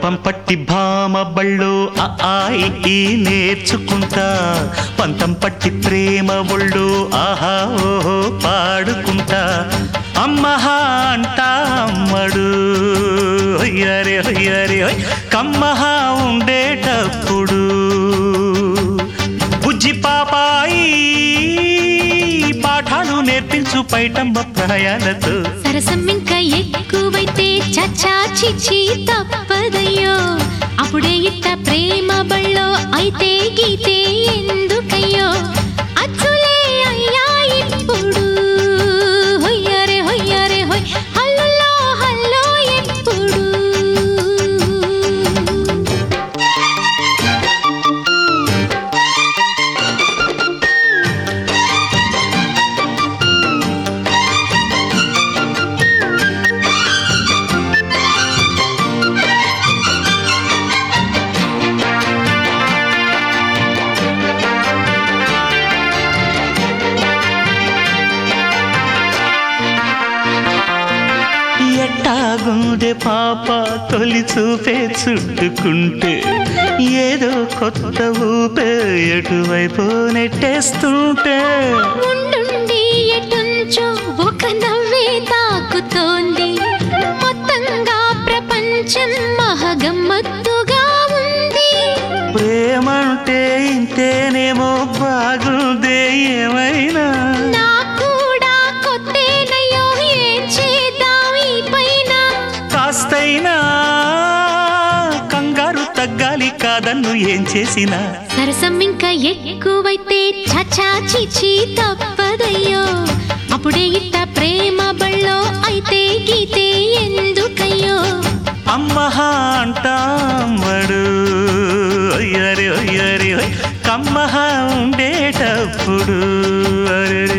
బలపం పట్టి భామ బళ్ళు ఈ నేర్చుకుంటా పంతం పట్టి ప్రేమ ఒళ్ళు ఆహా ఓహో పాడుకుంటా అమ్మహా అంటా అమ్మడు హొయ్యరే హొయ్యరే హొయ్ కమ్మహా ఉండేటప్పుడు బుజ్జి పాపాయి పాఠాలు నేర్పించు పైటమ్మ ప్రాయాలతో సరసం ఇంకా ఎక్కువైతే చచ్చా చిచి తప్పదయ్యో అప్పుడే ఇట్ట ప్రేమ బళ్ళో అయితే గీతే ఎందుకయ్యో అచ్చులే అయ్యా ఇప్పుడు హొయ్యరే హొయ్యరే హొయ్ హల్లులో హల్లో ఎప్పుడు ఎట్టాగుండే పాప తొలి చూపే చుట్టుకుంటే ఏదో కొత్త ఊపే ఎటువైపు నెట్టేస్తుంటే ఉండుండి ఎటుంచో ఒక నవ్వే తాకుతోంది మొత్తంగా ప్రపంచం మహగమ్మత్తుగా ఉంది ప్రేమంటే ఇంతేనేమో బాగుందే ఏమైనా కాస్తైనా కంగారు తగ్గాలి కాదన్ను ఏం చేసినా సరసం ఇంకా ఎక్కువైతే చచా చిచి తప్పదయ్యో అప్పుడే ఇట్ట ప్రేమ బళ్ళో అయితే గీతే ఎందుకయ్యో అమ్మహా అంటామడు అయ్యరే అయ్యరే కమ్మహా ఉండేటప్పుడు అరే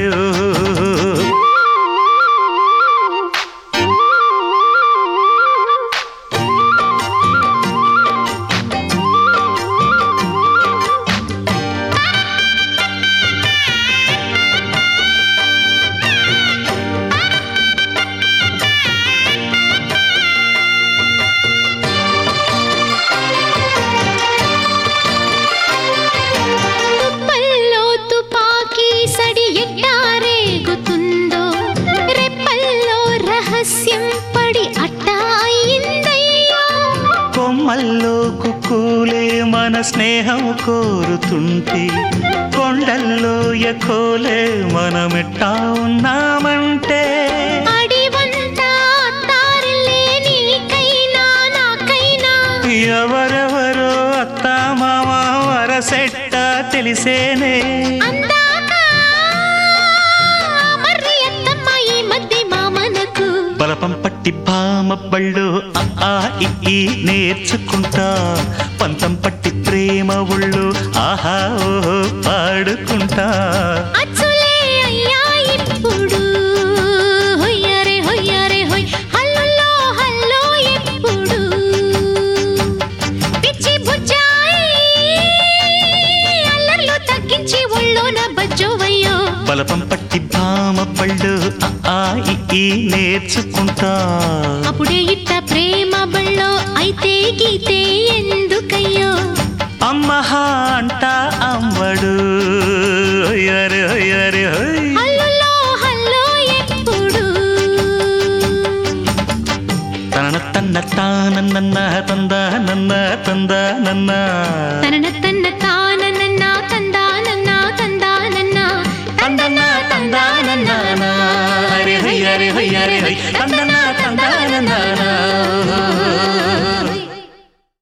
కొమ్మల్లో కుక్కూలే మన స్నేహం కోరుతుంటే కొండల్లో ఎకోలే మనమెట్టా ఉన్నామంటే ఎవరెవరో అత్తా మామ వరసెట్ట తెలిసేనే బలపం పట్టి భామ బళ్ళు ఈ నేర్చుకుంటా పంతం పట్టి ప్రేమ ఒళ్ళు ఆహా ఓహో పాడుకుంటా అచ్చులే అయ్యా ఇప్పుడు హొయ్యరే హొయ్యరే హొయ్ హల్లులో హల్లో ఎప్పుడు పిచ్చి బుజ్జాయి అల్లర్లు తగ్గించి ఒళ్ళోన బజ్జోవయ్యో బలపం పట్టి భామ బళ్ళు ఈ నేర్చుకుంటా అప్పుడే ఇట్ట ప్రేమ బళ్ళో అయితే గీతే ఎందుకయ్యో అమ్మహా అంటా అమ్మడు హొయ్యరే హొయ్యరే హొయ్ హల్లులో హల్లో ఎప్పుడు తన తన్న తానన్న తంద నన్న తంద నన్న తన తన్న